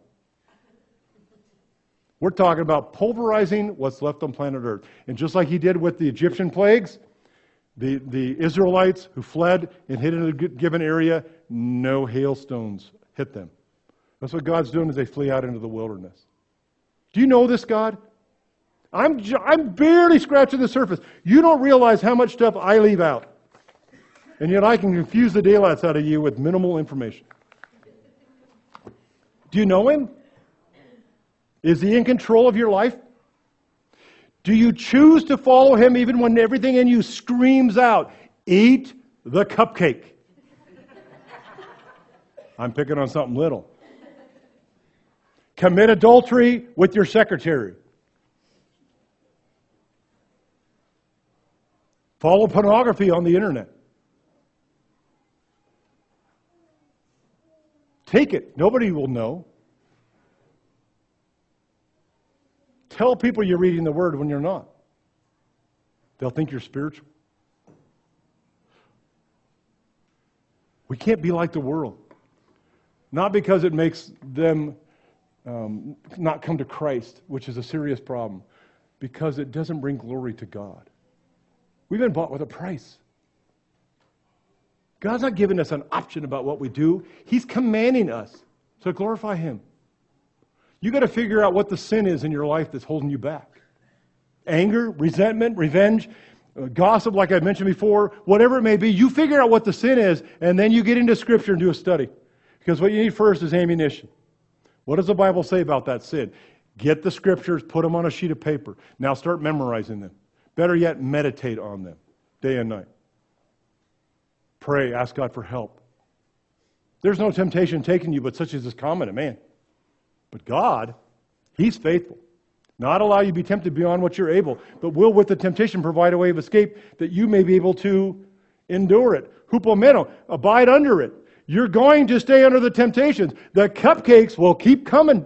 We're talking about pulverizing what's left on planet Earth. And just like He did with the Egyptian plagues, the, the Israelites who fled and hid in a given area, no hailstones hit them. That's what God's doing as they flee out into the wilderness. Do you know this God? I'm, I'm barely scratching the surface. You don't realize how much stuff I leave out. And yet I can confuse the daylights out of you with minimal information. Do you know Him? Is He in control of your life? Do you choose to follow Him even when everything in you screams out, eat the cupcake? I'm picking on something little. Commit adultery with your secretary. Follow pornography on the internet. Take it. Nobody will know. Tell people you're reading the Word when you're not. They'll think you're spiritual. We can't be like the world. Not because it makes them um, not come to Christ, which is a serious problem, because it doesn't bring glory to God. We've been bought with a price. God's not giving us an option about what we do. He's commanding us to glorify Him. You got to figure out what the sin is in your life that's holding you back. Anger, resentment, revenge, uh, gossip, like I mentioned before, whatever it may be, you figure out what the sin is, and then you get into Scripture and do a study. Because what you need first is ammunition. What does the Bible say about that sin? Get the Scriptures, put them on a sheet of paper. Now start memorizing them. Better yet, meditate on them day and night. Pray, ask God for help. There's no temptation taking you, but such as is common to man. But God, He's faithful. Not allow you to be tempted beyond what you're able, but will with the temptation provide a way of escape that you may be able to endure it. Hupomeno, abide under it. You're going to stay under the temptations. The cupcakes will keep coming.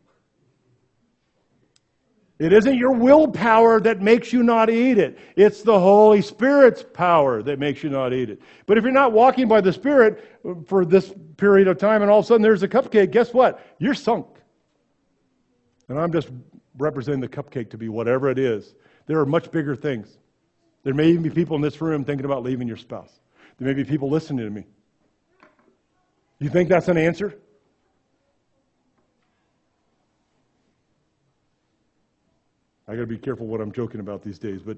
It isn't your willpower that makes you not eat it. It's the Holy Spirit's power that makes you not eat it. But if you're not walking by the Spirit for this period of time and all of a sudden there's a cupcake, guess what? You're sunk. And I'm just representing the cupcake to be whatever it is. There are much bigger things. There may even be people in this room thinking about leaving your spouse. There may be people listening to me. You think that's an answer? I got to be careful what I'm joking about these days, but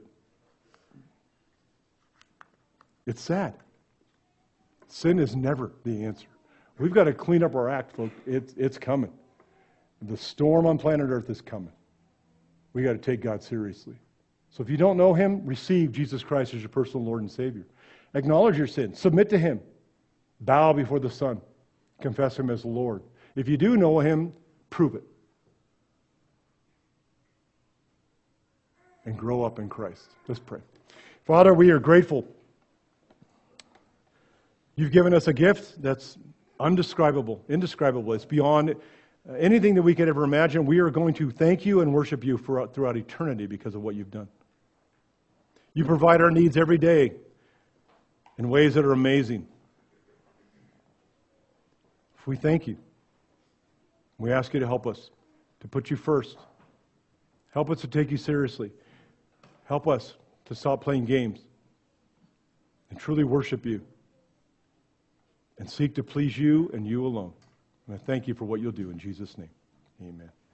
it's sad. Sin is never the answer. We've got to clean up our act, folks. It's, it's coming. The storm on planet Earth is coming. We got to take God seriously. So if you don't know Him, receive Jesus Christ as your personal Lord and Savior. Acknowledge your sin. Submit to Him. Bow before the Son. Confess Him as Lord. If you do know Him, prove it. And grow up in Christ. Let's pray. Father, we are grateful. You've given us a gift that's undescribable, indescribable. It's beyond anything that we could ever imagine. We are going to thank you and worship you for, throughout eternity because of what you've done. You provide our needs every day in ways that are amazing. We thank you. We ask you to help us to put you first. Help us to take you seriously. Help us to stop playing games and truly worship you and seek to please you and you alone. And I thank you for what you'll do in Jesus' name. Amen.